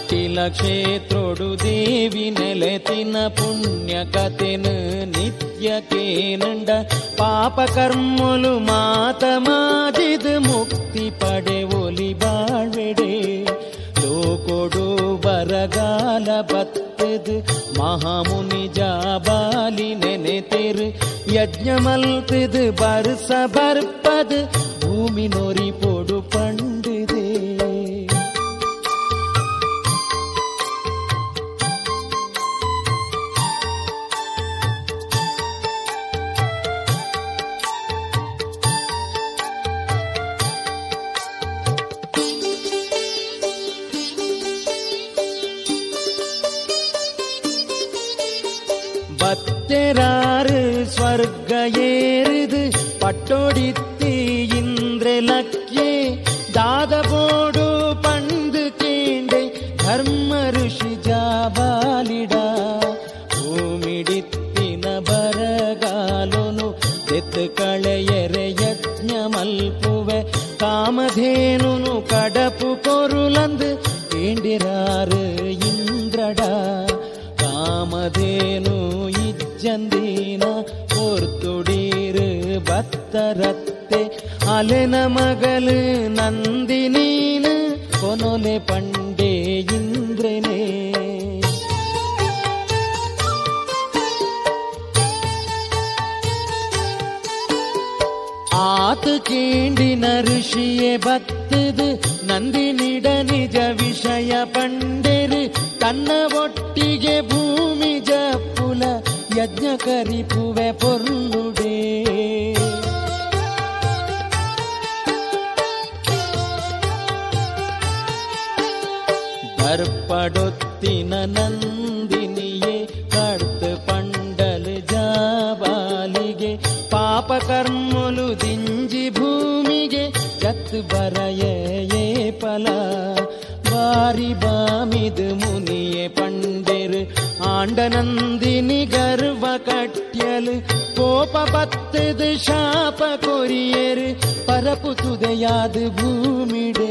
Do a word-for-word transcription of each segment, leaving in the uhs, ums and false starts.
ಕಟಿಲ ಕ್ಷೇತ್ರೊಡು ದೇವಿ ನೆಲೆತಿನ ಪುಣ್ಯ ಕಥೆನು ನಿತ್ಯ ಕೇನಂಡ ಪಾಪ ಕರ್ಮಲು ಮಾತ ಮಾಜಿದ್ ಮುಕ್ತಿ ಪಡೆ ಒಲಿ ಬಾಳ್ವೆಡೆ ಲೋಕೊಡು ಬರಗಾಲ ಬತ್ತದು ಮಹಾಮುನಿ ಜಾಬಾಲಿ ನೆನೆತೆರು ಯಜ್ಞ ಮಲ್ತದು ಬರ್ಸ ಬರ್ಪದು ಭೂಮಿ ನೊರಿ ಪೊಡು ಪಂಡಿದೆ பத்தராறு ஸ்வர்க ஏறுது பட்டோடித்து இந்திரலக்கே தாதபோடு பண்டு கேண்டே ಧರ್ಮ ಋಷಿ ಜಾಬಾಲಿಡ ಭೂಮಿಡಿತ್ತಿನ ಬರಗಾಲುನು ಎತ್ತು ಕಳೆಯರೆ ಯಜ್ಞ ಮಲ್ಪುವೆ ಕಾಮಧೇನುನು ಕಡಪು ಕೊರುಲಂದು ಕೇಂಡಿರಾರು ಇಂದ್ರಡ ಕಾಮಧೇನು ಇಜ್ಜಂದೀನ ಪೊರ್ತುಡೀರು ಭತ್ತರತ್ತೆ ಅಲೆನ ಮಗಳು ನಂದಿನೀನು ಕೊನೊಲೆ ಪಂಡೆ ಇಂದ್ರನೇ ಆತ ಕೇಂಡಿನ ಋಷಿಯೇ ಬತ್ತದು ನಂದಿನಿಡ ನಿಜ ವಿಷಯ ಪಂಡೆರು ತನ್ನ ಒಟ್ಟಿಗೆ ಭೂಮಿ ಜಪ್ಪುಲ ಯಜ್ಞ ಕರಿಪುವೆ ಪೊರ್ಲುಡೆ ದರ್ಪಡೊತ್ತಿನ ನಂದಿನಿಯೇ ಕಡ್ದು ಪಂಡಲು ಜಾಬಾಲಿಗೆ ಪಾಪ ಕರ್ಮಲು ದಿಂಜಿ ಭೂಮಿಗೆ ಜತ್ ಬರಯೇ ಫಲ ಬಾರಿ ಬಾಮಿದು ಮುನಿಯೇ ಪಂಡೆರು ಆಂಡ ನಂದಿನಿ ಗರ್ವ ಕಟ್ಯಲು ಕೋಪ ಬತ್ತದು ಶಾಪ ಕೊರಿಯರು ಪರಪುತುದೆಯಾದ ಭೂಮಿಡೆ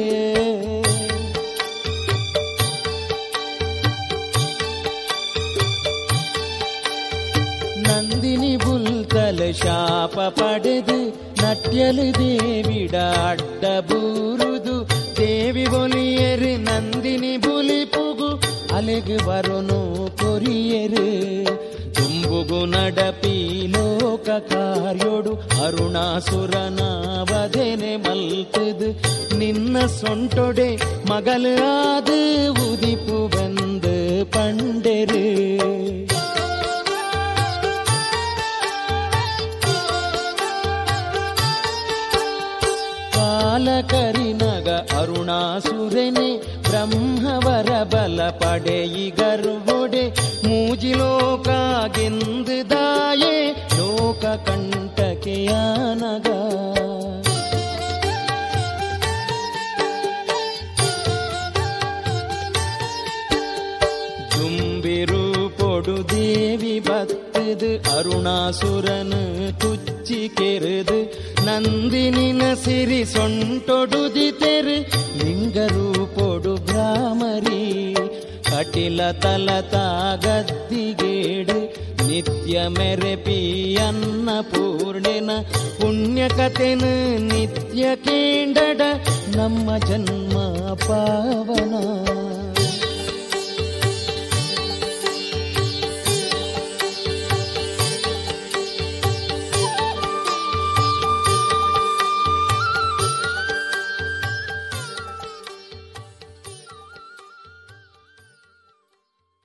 ನಂದಿನಿ ಬುಲ್ತಲ ಶಾಪ ಪಡೆದು ನಟ್ಯಲು ದೇವಿಡ ಅಡ್ಡ ಬೂರುದು ದೇವಿ ಬೊಲಿಯರು ನಂದಿನಿ ಬುಲಿ ಪುಗು ಅಲೆಗು ಬರೋನು ಕೊರಿಯರು ತುಂಬುಗು ನಡಪಿ ಲೋಕ ಕಾರ್ಯೋಡು ಅರುಣಾಸುರನ ವಧೆನೆ ಮಲ್ತದು ನಿನ್ನ ಸೊಂಟೊಡೆ ಮಗಲು ಆದು ಉದಿಪು ಬಂದು ಪಂಡೆರು ಕರಿನಗ ಅರುಣಾಸುರನೆ ಬ್ರಹ್ಮವರ ಬಲ ಪಡೆಯಿ ಗರ್ವೊಡೆ ಮೂಜಿಲೋಕ ಗೆಂದು ದಾಯೆ ಲೋಕ ಕಂಟಕೆಯಾನಗ ಜುಂಬಿರು ಪೊಡು ದೇವಿ ಬತ್ತದು ಅರುಣಾಸುರನು ತುಚ್ಚಿ ಕೆರೆದು ನಂದಿನಿನ ಸಿರಿ ಸೊಂಟೊಡುದಿತೆರು ಲಿಂಗರು ಪೊಡು ಭ್ರಾಮರಿ ಕಟಿಲ ತಲತ ಗದ್ದಿಗೇಡು ನಿತ್ಯ ಮೆರೆಪಿ ಅನ್ನಪೂರ್ಣೆನ ಪುಣ್ಯ ಕಥೆನು ನಿತ್ಯ ಕೇಂಡಡ ನಮ್ಮ ಜನ್ಮ ಪಾವನ